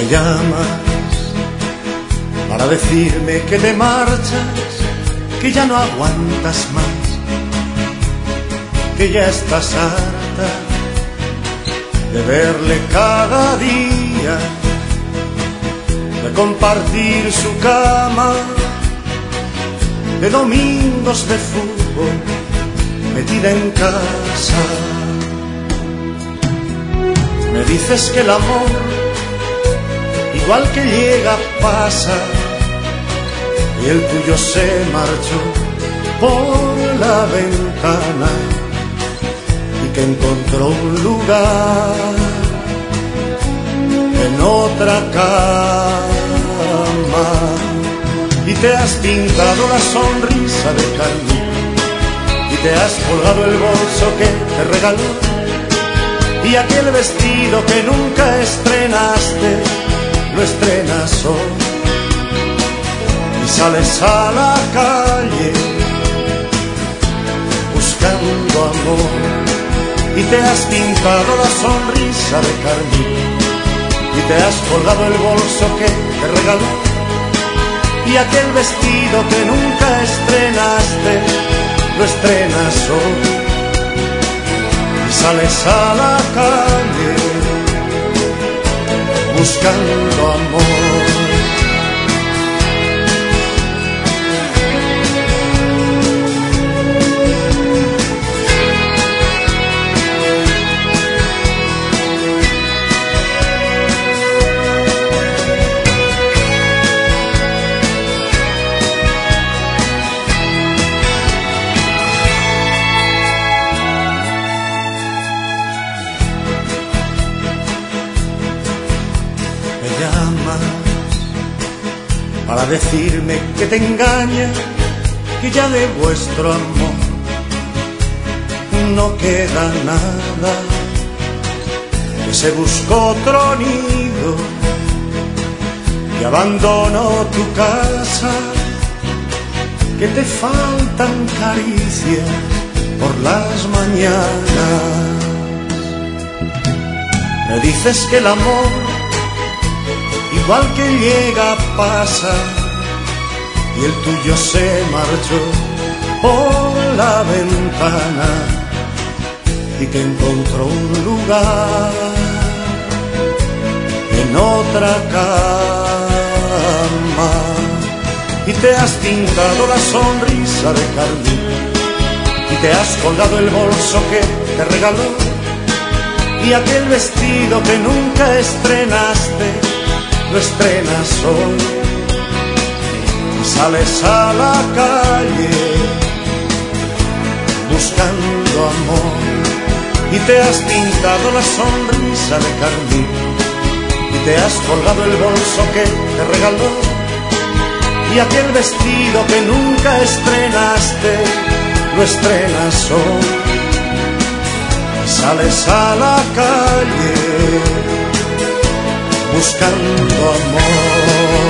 Me llamas para decirme que te marchas, que ya no aguantas más, que ya estás harta de verle cada día, de compartir su cama, de domingos de fútbol metida en casa. Me dices que el amor, igual que llega, pasa, y el tuyo se marchó por la ventana y que encontró un lugar en otra cama, y te has pintado la sonrisa de carmín y te has colgado el bolso que te regaló y aquel vestido que nunca estrenaste lo estrenas hoy, y sales a la calle buscando amor, y te has pintado la sonrisa de carmín y te has colgado el bolso que te regaló y aquel vestido que nunca estrenaste lo estrenas hoy, y sales a la calle buscando amor. Me llamas para decirme que te engaña, que ya de vuestro amor no queda nada, que se buscó otro nido y abandonó tu casa, que te faltan caricias por las mañanas. Me dices que el amor, igual que llega, pasa, y el tuyo se marchó por la ventana y que encontró un lugar en otra cama, y te has pintado la sonrisa de carmín y te has colgado el bolso que te regaló y aquel vestido que nunca estrenaste lo estrenas hoy, y sales a la calle buscando amor, y te has pintado la sonrisa de carmín y te has colgado el bolso que te regaló y aquel vestido que nunca estrenaste lo estrenas hoy, y sales a la calle buscando amor.